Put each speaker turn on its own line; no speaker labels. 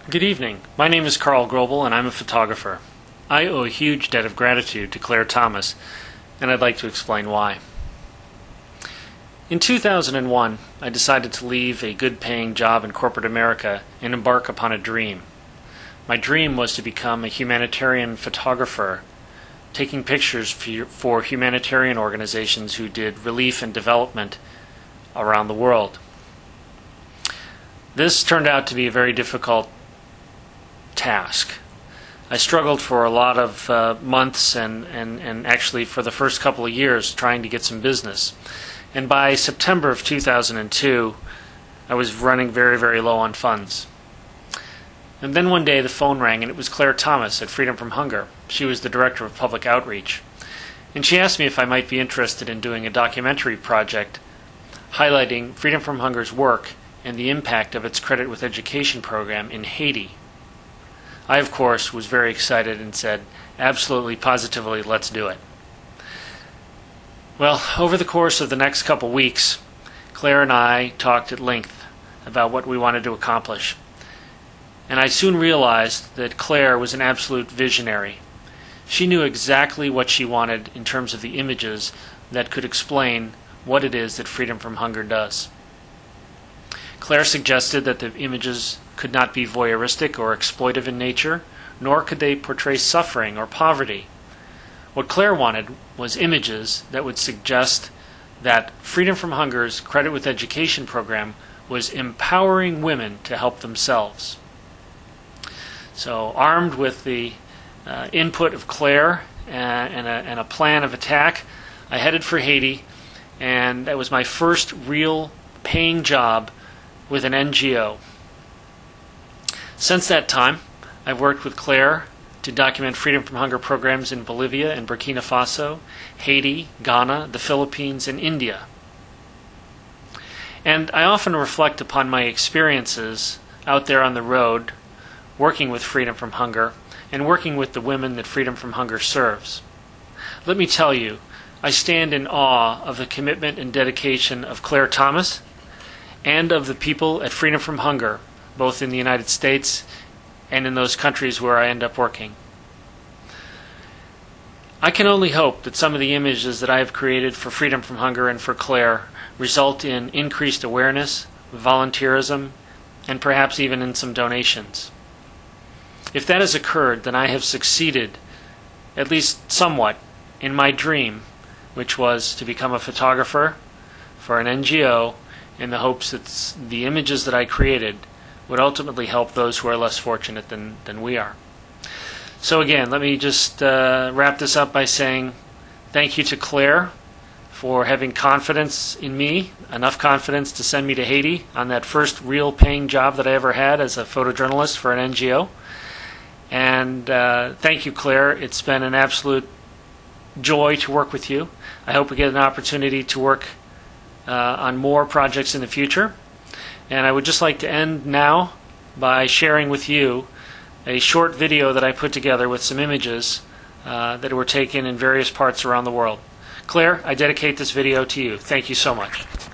Good evening. My name is Carl Grobel, and I'm a photographer. I owe a huge debt of gratitude to Claire Thomas, and I'd like to explain why. In 2001, I decided to leave a good-paying job in corporate America and embark upon a dream. My dream was to become a humanitarian photographer, taking pictures for humanitarian organizations who did relief and development around the world. This turned out to be a very difficult task. I struggled for a lot of months and actually for the first couple of years trying to get some business. And by September of 2002, I was running very, very low on funds. And then one day the phone rang, and it was Claire Thomas at Freedom from Hunger. She was the director of public outreach. And she asked me if I might be interested in doing a documentary project highlighting Freedom from Hunger's work and the impact of its Credit with Education program in Haiti. I, of course, was very excited and said, absolutely, positively, let's do it. Well, over the course of the next couple weeks, Claire and I talked at length about what we wanted to accomplish. And I soon realized that Claire was an absolute visionary. She knew exactly what she wanted in terms of the images that could explain what it is that Freedom from Hunger does. Claire suggested that the images could not be voyeuristic or exploitive in nature, nor could they portray suffering or poverty. What Claire wanted was images that would suggest that Freedom from Hunger's Credit with Education program was empowering women to help themselves. So, armed with the input of Claire and a plan of attack, I headed for Haiti, and that was my first real paying job with an NGO. Since that time, I've worked with Claire to document Freedom from Hunger programs in Bolivia and Burkina Faso, Haiti, Ghana, the Philippines, and India. And I often reflect upon my experiences out there on the road, working with Freedom from Hunger, and working with the women that Freedom from Hunger serves. Let me tell you, I stand in awe of the commitment and dedication of Claire Thomas and of the people at Freedom from Hunger, both in the United States and in those countries where I end up working. I can only hope that some of the images that I have created for Freedom from Hunger and for Claire result in increased awareness, volunteerism, and perhaps even in some donations. If that has occurred, then I have succeeded, at least somewhat, in my dream, which was to become a photographer for an NGO in the hopes that the images that I created would ultimately help those who are less fortunate than we are. So again, let me just wrap this up by saying thank you to Claire for having confidence in me, enough confidence to send me to Haiti on that first real paying job that I ever had as a photojournalist for an NGO. And thank you, Claire. It's been an absolute joy to work with you. I hope we get an opportunity to work on more projects in the future. And I would just like to end now by sharing with you a short video that I put together with some images that were taken in various parts around the world. Claire, I dedicate this video to you. Thank you so much.